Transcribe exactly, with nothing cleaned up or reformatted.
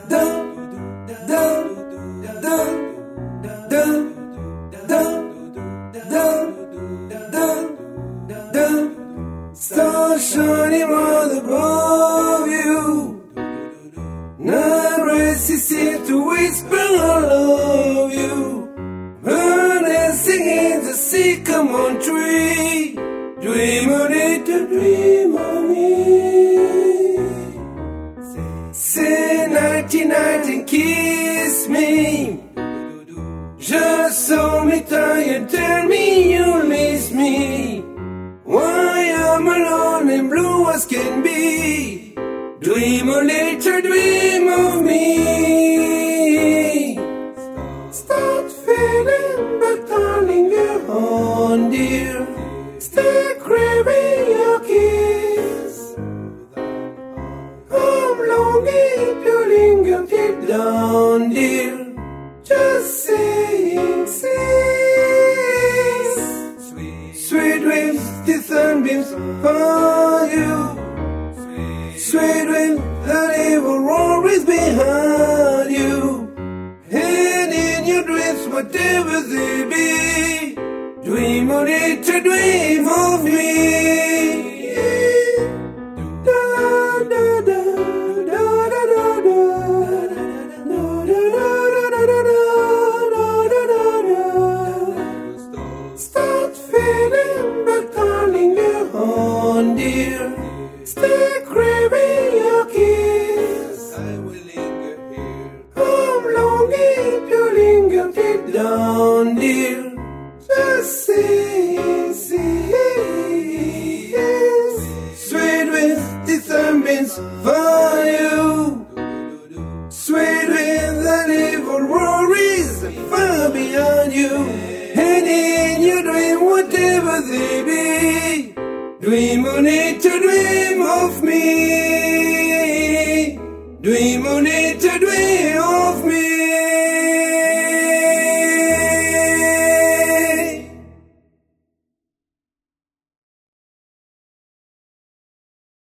Stars shining all above you. Night races seem to whisper I love you. Birds singing the sycamore tree. Dream on it, dream on me. Say nighty night and kiss me. Just hold me tight and tell me you'll miss me. Why I'm alone and blue as can be. Dream a little dream of me. Start feeling but darling you're on dear. Stay craving your kiss. I'm longing to linger till dawn dear. Just saying, sing. Sweet dreams, the sunbeams for you. Sweet dreams, that it will always behind you. And in your dreams, whatever they be, dream on it to dream of me. Da da da da da da da. Start feeling but darling you're on dear. Stay craving your kiss. I will linger here. I'm longing to linger till dawn dear. Just sing, sing. Sweet with the sunbeams for you. Sweet with the little worries far beyond you. And in your dream, whatever they be, dream on it to dream of me. Dream on it to dream of me.